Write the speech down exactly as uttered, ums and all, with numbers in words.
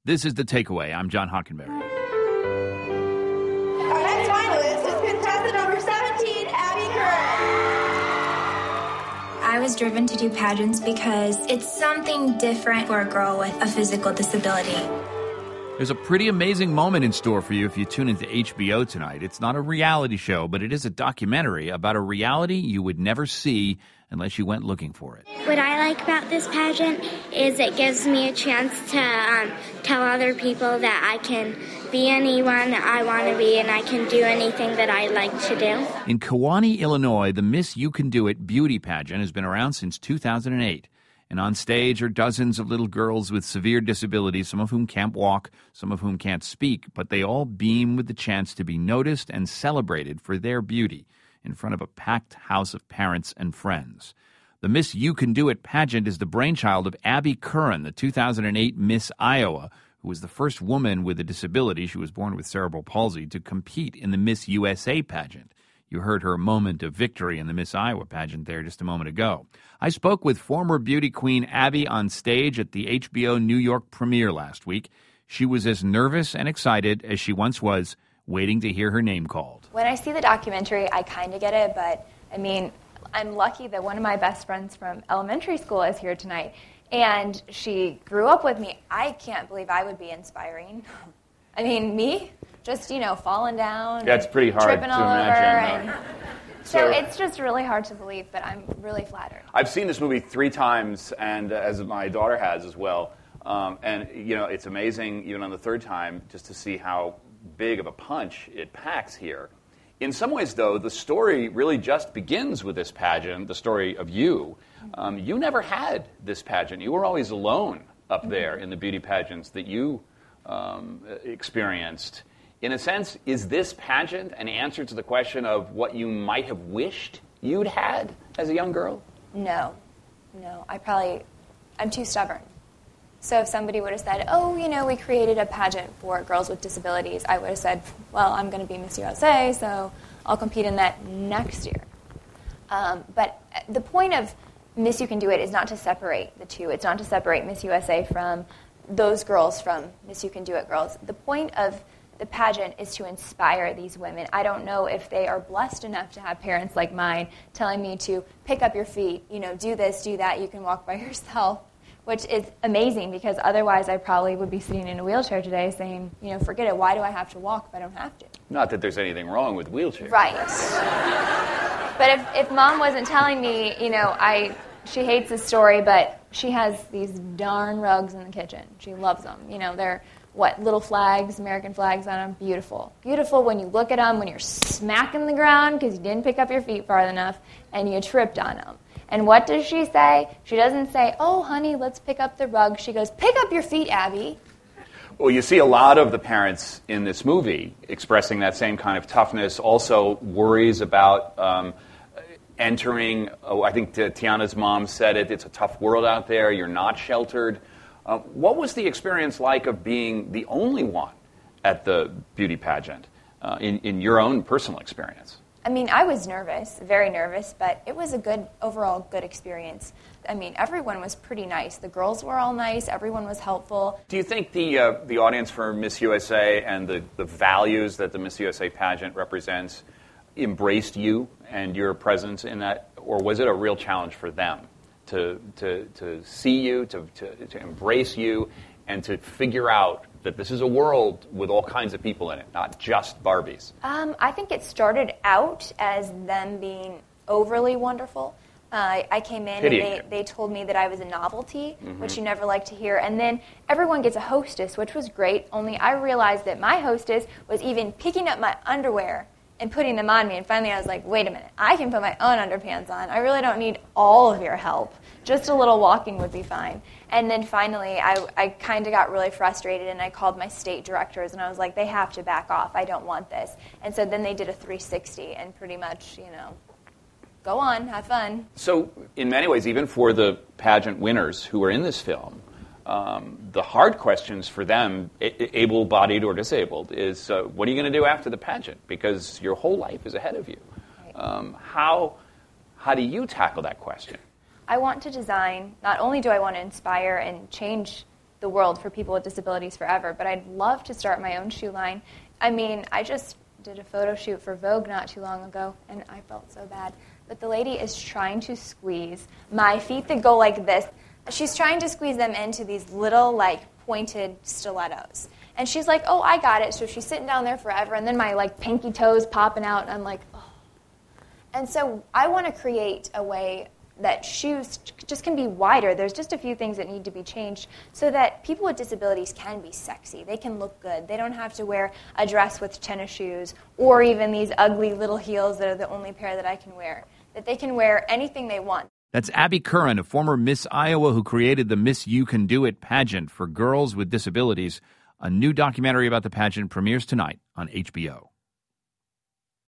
This is The Takeaway. I'm John Hockenberry. Our next finalist is contestant number seventeen, Abby Curran. I was driven to do pageants because it's something different for a girl with a physical disability. There's a pretty amazing moment in store for you if you tune into H B O tonight. It's not a reality show, but it is a documentary about a reality you would never see unless you went looking for it. What I like about this pageant is it gives me a chance to um, tell other people that I can be anyone that I want to be and I can do anything that I like to do. In Kewanee, Illinois, the Miss You Can Do It beauty pageant has been around since two thousand eight. And on stage are dozens of little girls with severe disabilities, some of whom can't walk, some of whom can't speak, but they all beam with the chance to be noticed and celebrated for their beauty in front of a packed house of parents and friends. The Miss You Can Do It pageant is the brainchild of Abby Curran, the two thousand eight Miss Iowa, who was the first woman with a disability, she was born with cerebral palsy, to compete in the Miss U S A pageant. You heard her moment of victory in the Miss Iowa pageant there just a moment ago. I spoke with former beauty queen Abby on stage at the H B O New York premiere last week. She was as nervous and excited as she once was, waiting to hear her name called. When I see the documentary, I kind of get it, but, I mean, I'm lucky that one of my best friends from elementary school is here tonight, and she grew up with me. I can't believe I would be inspiring. I mean, me? Just, you know, falling down. That's pretty hard tripping to all imagine. Over and so it's just really hard to believe, but I'm really flattered. I've seen this movie three times, and uh, as my daughter has as well. Um, and, you know, it's amazing, even on the third time, just to see how big of a punch it packs here. In some ways, though, the story really just begins with this pageant, the story of you. Um, you never had this pageant. You were always alone up there in the beauty pageants that you um, experienced. In a sense, is this pageant an answer to the question of what you might have wished you'd had as a young girl? No. No. I probably, I'm too stubborn. So if somebody would have said, oh, you know, we created a pageant for girls with disabilities, I would have said, well, I'm going to be Miss U S A, so I'll compete in that next year. Um, but the point of Miss You Can Do It is not to separate the two. It's not to separate Miss U S A from those girls from Miss You Can Do It girls. The point of the pageant is to inspire these women. I don't know if they are blessed enough to have parents like mine telling me to pick up your feet, you know, do this, do that, you can walk by yourself, which is amazing because otherwise I probably would be sitting in a wheelchair today saying, you know, forget it, why do I have to walk if I don't have to? Not that there's anything wrong with wheelchairs. Right. But if, if Mom wasn't telling me, you know, I she hates this story, but she has these darn rugs in the kitchen. She loves them. You know, they're what, little flags, American flags on them, beautiful. Beautiful when you look at them, when you're smacking the ground because you didn't pick up your feet far enough and you tripped on them. And what does she say? She doesn't say, oh, honey, let's pick up the rug. She goes, pick up your feet, Abby. Well, you see a lot of the parents in this movie expressing that same kind of toughness, also worries about um, entering, oh, I think Tiana's mom said it, it's a tough world out there, you're not sheltered. Uh, what was the experience like of being the only one at the beauty pageant uh, in, in your own personal experience? I mean, I was nervous, very nervous, but it was a good, overall good experience. I mean, everyone was pretty nice. The girls were all nice. Everyone was helpful. Do you think the uh, the audience for Miss U S A and the, the values that the Miss U S A pageant represents embraced you and your presence in that, or was it a real challenge for them to to, to see you, to, to, to embrace you, and to figure out that this is a world with all kinds of people in it, not just Barbies? Um, I think it started out as them being overly wonderful. Uh, I came in Pitying and they, they told me that I was a novelty, mm-hmm. which you never like to hear. And then everyone gets a hostess, which was great, only I realized that my hostess was even picking up my underwear and putting them on me. And finally I was like, wait a minute, I can put my own underpants on. I really don't need all of your help. Just a little walking would be fine. And then finally, I, I kind of got really frustrated, and I called my state directors, and I was like, they have to back off. I don't want this. And so then they did a three sixty, and pretty much, you know, go on, have fun. So in many ways, even for the pageant winners who are in this film, um, the hard questions for them, able-bodied or disabled, is uh, what are you going to do after the pageant? Because your whole life is ahead of you. Right. Um, how how do you tackle that question? I want to design, not only do I want to inspire and change the the world for people with disabilities forever, but I'd love to start my own shoe line. I mean, I just did a photo shoot for Vogue not too long ago, and I felt so bad. But the lady is trying to squeeze my feet that go like this. She's trying to squeeze them into these little, like, pointed stilettos. And she's like, oh, I got it. So she's sitting down there forever, and then my, like, pinky toes popping out, and I'm like, oh. And so I want to create a way that shoes just can be wider. There's just a few things that need to be changed so that people with disabilities can be sexy. They can look good. They don't have to wear a dress with tennis shoes or even these ugly little heels that are the only pair that I can wear. That they can wear anything they want. That's Abby Curran, a former Miss Iowa who created the Miss You Can Do It pageant for girls with disabilities. A new documentary about the pageant premieres tonight on H B O.